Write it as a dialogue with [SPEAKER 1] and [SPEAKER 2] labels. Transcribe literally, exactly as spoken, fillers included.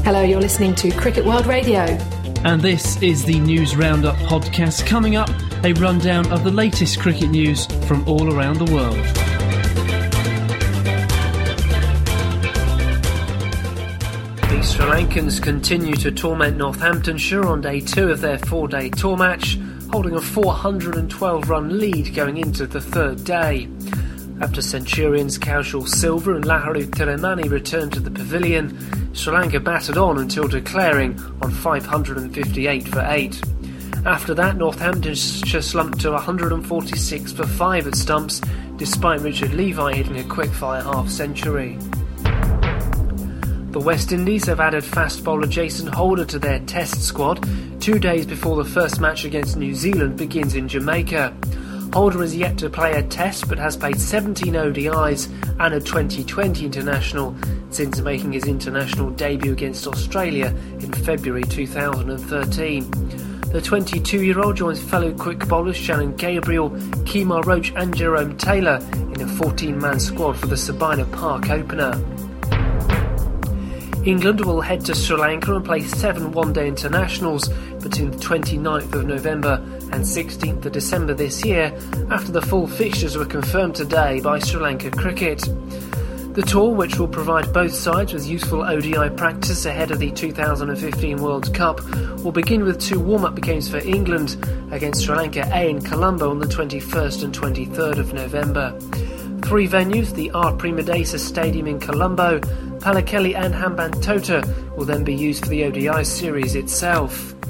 [SPEAKER 1] Hello, you're listening to Cricket World Radio.
[SPEAKER 2] And this is the News Roundup podcast. Coming up, a rundown of the latest cricket news from all around the world. The Sri Lankans continue to torment Northamptonshire on day two of their four-day tour match, holding a four hundred twelve run lead going into the third day. After Centurions Kaushal Silva and Laharu Tiremani returned to the pavilion, Sri Lanka batted on until declaring on five hundred fifty-eight for eight. After that, Northamptonshire slumped to one hundred forty-six for five at stumps, despite Richard Levi hitting a quick-fire half-century. The West Indies have added fast bowler Jason Holder to their test squad, two days before the first match against New Zealand begins in Jamaica. Holder has yet to play a test but has played seventeen O D Is and a twenty twenty international since making his international debut against Australia in February two thousand thirteen. The twenty-two-year-old joins fellow quick bowlers Shannon Gabriel, Kemar Roach and Jerome Taylor in a fourteen-man squad for the Sabina Park opener. England will head to Sri Lanka and play seven one-day internationals between the twenty-ninth of November and sixteenth of December this year, after the full fixtures were confirmed today by Sri Lanka Cricket. The tour, which will provide both sides with useful O D I practice ahead of the two thousand fifteen World Cup, will begin with two warm-up games for England against Sri Lanka A in Colombo on the twenty-first and twenty-third of November. Three venues, the R. Premadasa Stadium in Colombo, Pallekele and Hambantota, will then be used for the O D I series itself.